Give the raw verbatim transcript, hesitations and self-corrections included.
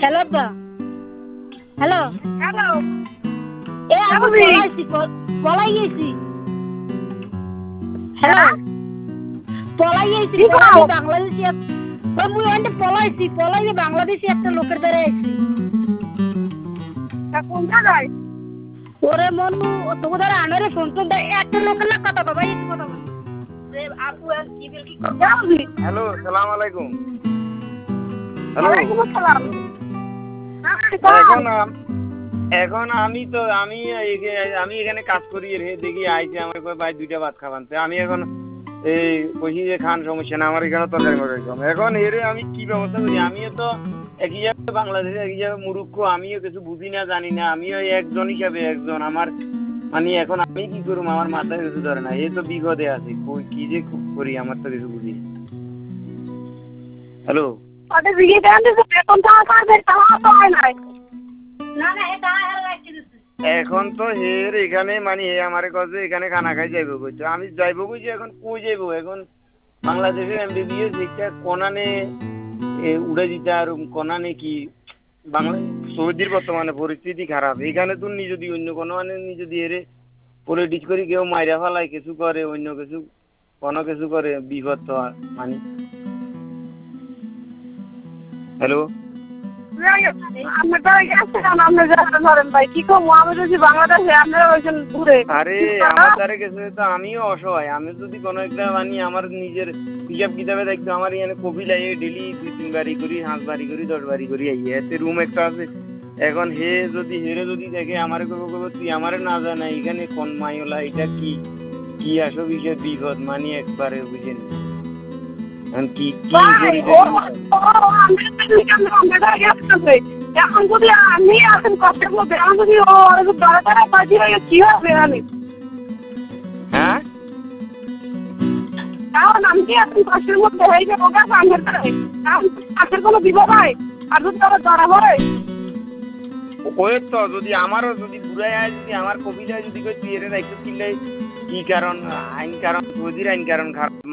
Hello আব্বা। Hello hello এ আমি পলাইছি পলাই গেছি। হ্যালো পলাই গেছি পলাই বাংলাদেশি ওই মুই এন্ড পলাইছি পলাই বাংলাদেশি একটা লোকের দ্বারা আইছি। তা কোন জায়গায়? ওরে মনু তোকে দ্বারা আনারে ফোন তো একটা লোকের না কথা বাবা এই কথা বল রে আপু আর কি বল কি যাওনি? হ্যালো সালাম আলাইকুম। হ্যালো ওয়ালাইকুম আসসালাম। এখন আম- এখন আমি তো আমি এই- আমি এখানে কাজ করি রে দেখি আইছে আমার কই ভাই দুইটা ভাত খাবান তো আমি এখন এই কইছি যে খান সমস্যা না আমার এখানে তরকারি মরকারি কম এখন এরে আমি কি ব্যবস্থা করি আমিও তো একই জায়গায় বাংলাদেশে একই জায়গায় মুরুক্ষ আমিও কিছু বুঝি না জানি না আমিও একজন হিসাবে একজন আমার মানে এখন আমি কি করবো আমার মাথায় কিছু ধরে না এই তো বিপদে আছি কই কি যে করি আমার তো কিছু বুঝি হ্যালো ওটা বিয়ে দেন যে বেতন টাকা কাটবে তাও তো হয় নাই। না না এটা আর রাখছি দিছি। এখন তো হের এখানে মানে হে আমারে কাছে এখানে খানা খাই যাইব কইছে আমি যাইব কইছি এখন কই যাইব এখন বাংলাদেশের এমবিবিএস এটা কোনানে উড়ে দিতে আর কোনানে কি বাংলা সৌদির বর্তমানে পরিস্থিতি খারাপ এখানে তো নি যদি অন্য কোনো মানে নি যদি এরে পলিটিক্স করি কেউ মাইরা ফেলায় কিছু করে অন্য কিছু কোনো কিছু করে বিপদ তো মানে হ্যালো আপনার দ্বারা গেছে কারণ আপনার যারা ধরেন ভাই কি করবো আমি যদি বাংলাদেশে আপনারা ওইখানে দূরে আরে আমার দ্বারা গেছে তো আমিও অসহায় আমি যদি কোনো একটা মানে আমার নিজের হিসাব কিতাবে দেখতো আমার এখানে কপি লাগে ডেলি দুই তিন বাড়ি করি হাঁস বাড়ি করি দশ বাড়ি করি আই এতে রুম একটা আছে এখন হে যদি হেরে যদি দেখে আমারে করবো করবো তুই আমারে না জানা এখানে কোন মাইওলা এটা কি কি আসো বিষয় বিপদ মানি একবারে বুঝেন কি কি করি এখন যদি আমি এখন কষ্টের মধ্যে এখন যদি ও দরা দরা বাজি হয়ে কি হবে আমি হ্যাঁ কারণ আমি কি এখন কষ্টের মধ্যে হয়ে যাবো গাছ আমার দ্বারাই কারণ কাছের কোনো বিপদ হয় আর যদি আমার ধরা হয় ওই তো যদি আমারও যদি বুড়াই হয় যদি আমার কবিতায় যদি কই তুই এর একটু কিনলে কি কারণ আইন কারণ সৌদির আইন কারণ খারাপ